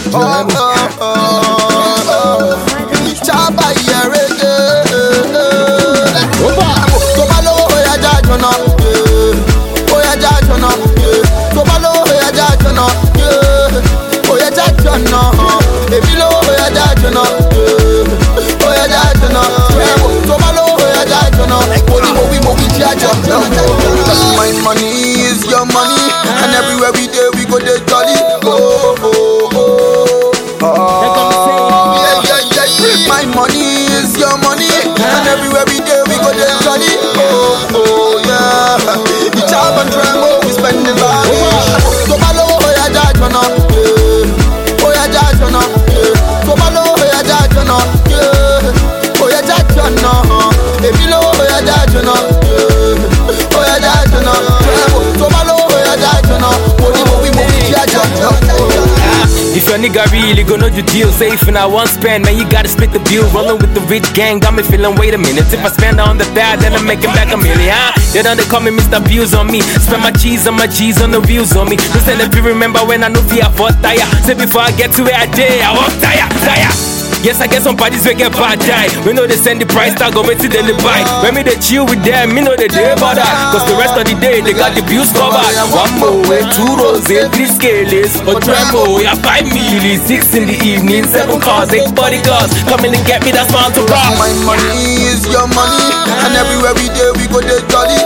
Chapa reggae. Tomalo oya jajona, oya jajona. Tomalo oya jajona, oya jajona. Ebilo oya jajona, oya jajona. Tomalo oya jajona, mobi jajona. My money is your money, and everywhere we go we go dey jolly. My money is your money, and everywhere we go dey jolly. Yeah, the job and tremble we spend the money. Tomalo oya jajona, oya jajona. Tomalo oya jajona, oya jajona. Ebilo oya jajona, oya jajona. Tomalo oya jajona, mobi jajona. If your nigga really gon' know the deal, say if I want spend, man, you gotta split the bill. Rolling with the rich gang, got me feeling, wait a minute. If I spend on the bad, then I'm making back a million, huh? They don't call me Mr. Views on me. Spend my cheese on my G's on the views on me. Listen, if you remember when I know I fought tire. Say before I get to where I did, I walk tire. Yes, I get some parties where get bad die. We know they send the price tag over to them to buy. When me they chill with them, me know they do about that. Cause the rest of the day, they got the bills covered. One more way, 2 roses, 3 scales, a tremble, yeah, 5 million, 6 in the evening, 7 cars, 8 bodyguards. Coming to get me, that's man to rock. My money is your money, and everywhere we go dey jolly.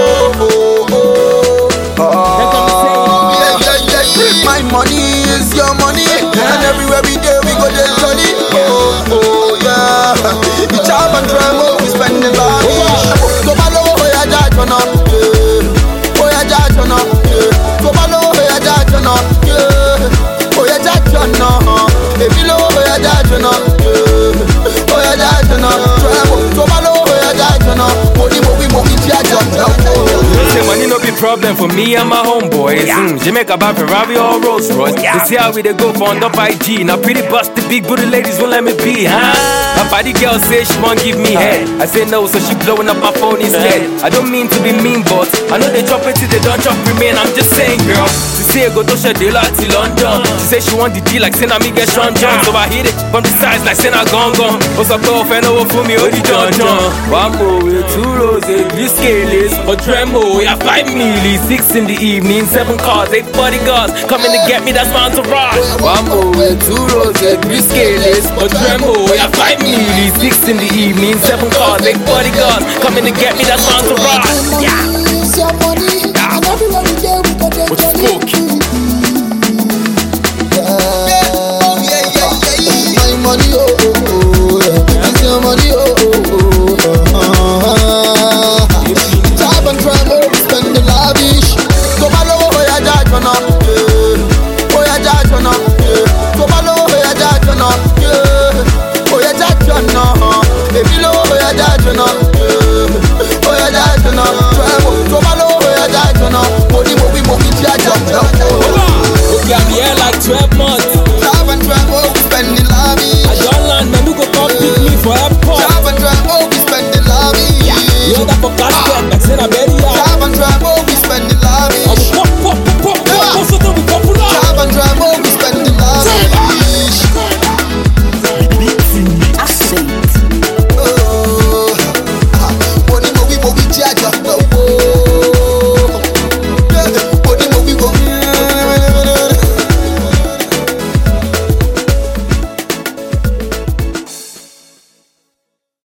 My money is your money, and everywhere we go dey jolly. Yeah, the job and tremble we spend the money. Tomalo oya jajona, oya jajona. Tomalo oya jajona, oya jajona. Ebilo oya jajona, oya jajona. Tomalo oya jajona, mobi jajona. Say money no be problem for me and my homeboys. Jamaica buy Ferrari or Rolls Royce. They see how we they go for under by G. Now pretty bust the big booty ladies won't let me be, huh? My body girl say she won't give me head. I say no, so she blowing up my phone instead. I don't mean to be mean, but I know they drop it till they don't drop remain. I'm just saying, girl. She say go to share deal till London. She say she want the deal like say na me get strong John. So I hit it from the sides like say na gone. What's up, go fan over for me, oh the John. One more with 2 roses, 3 scales, a tremble, yeah, 5 million, 6 in the evening, 7 cars, 8 bodyguards. Coming to get me, that's man to rock. One more with 2 roses, 3 scales, a tremble, yeah, 5 million, 6 in the evening, 7 cars, 8 bodyguards. Coming to get me, that's man to rock. Yeah. Your money, and everywhere we go dey What's jolly.